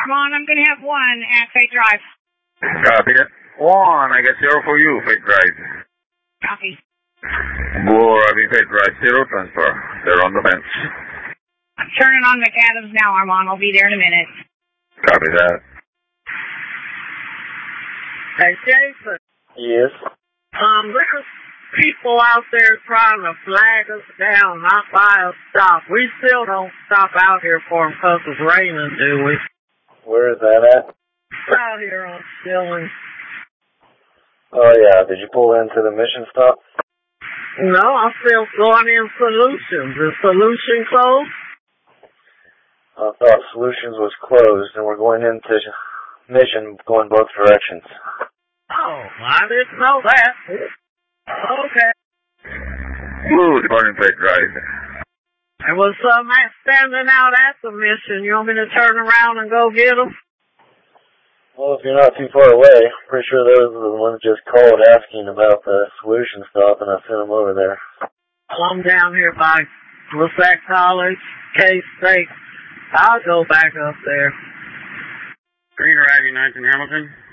Come on, I'm going to have 1 at Fate Drive. Copy it. 1, I got 0 for you, Fate Drive. Copy. Robbie, Fate Drive, 0 transfer. They're on the fence. I'm turning on McAdams now, Armand. I'll be there in a minute. Copy that. Hey, Jason. Yes? There's people out there trying to flag us down, not buy us stop. We still don't stop out here for them because it's raining, do we? Where is that at? Out here on Stillings. Oh, yeah. Did you pull into the mission stop? No, I'm still going in Solutions. Is Solution closed? I thought Solutions was closed, and we're going into Mission, going both directions. Oh, I didn't know that. Okay. Blue, departing Fate Drive. There was some man standing out at the mission. You want me to turn around and go get them? Well, if you're not too far away, I'm pretty sure those are the ones that just called asking about the Solution stop, and I sent them over there. I'm down here by LaSalle College, K-State. I'll go back up there. Green Ivy, 19 Hamilton.